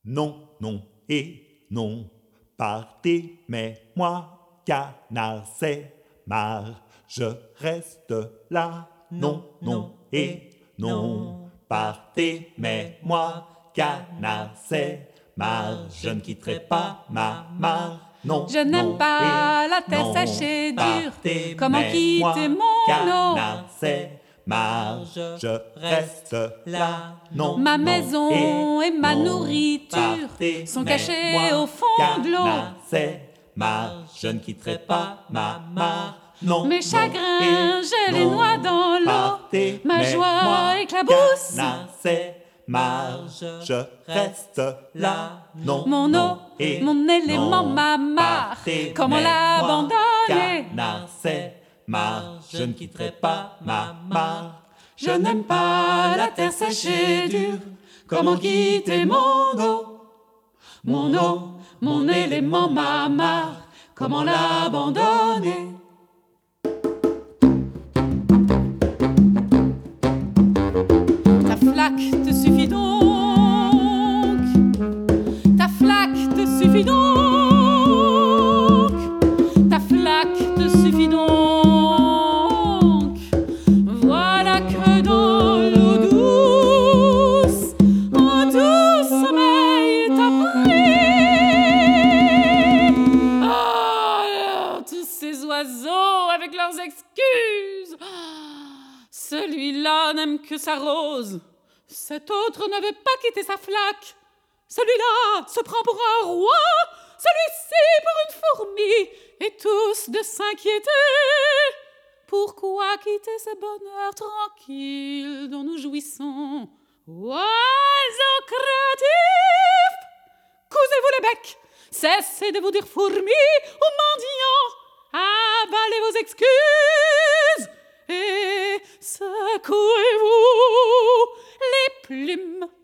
Non, non et non, partez, mais moi, canard, c'est marre, je reste là. Non, non et non, partez, mais moi, canard, c'est marre, je ne quitterai pas ma mare. Non, je n'aime pas la terre non, sèche et dure. partez, Comment mais quitter moi, mon canard, eau? c'est marre, je reste là. Non, Ma non maison et ma non, nourriture partez, sont mais cachées moi, au fond de l'eau. canard, c'est marre, je ne quitterai pas ma mare. Non, Mes non chagrins, et je les non, noie dans l'eau. partez, Ma mais joie moi, éclabousse. canard, c'est marre, je reste là. Non, Mon non eau, et mon élément, non, ma mare. partez, Comment mais moi, l'abandonner? canard, c'est marre, je ne quitterai pas ma mare. Je n'aime pas la terre sèche et dure. Comment quitter mon eau? Mon eau, mon élément, ma mare. Comment l'abandonner? Ta flaque te suffit donc. Ta flaque te suffit donc. Ta flaque te suffit donc. Voilà que dans l'eau douce, un doux sommeil t'a pris. Ah, tous ces oiseaux avec leurs excuses. Celui-là n'aime que sa rose. Cet autre ne veut pas quitter sa flaque. Celui-là se prend pour un roi, celui-ci pour une fourmi, et tous de s'inquiéter. Pourquoi quitter ce bonheur tranquille dont nous jouissons? Oiseaux craintifs, cousez-vous les becs, cessez de vous dire fourmis ou mendiants, avalez vos excuses et secouez-vous les plumes.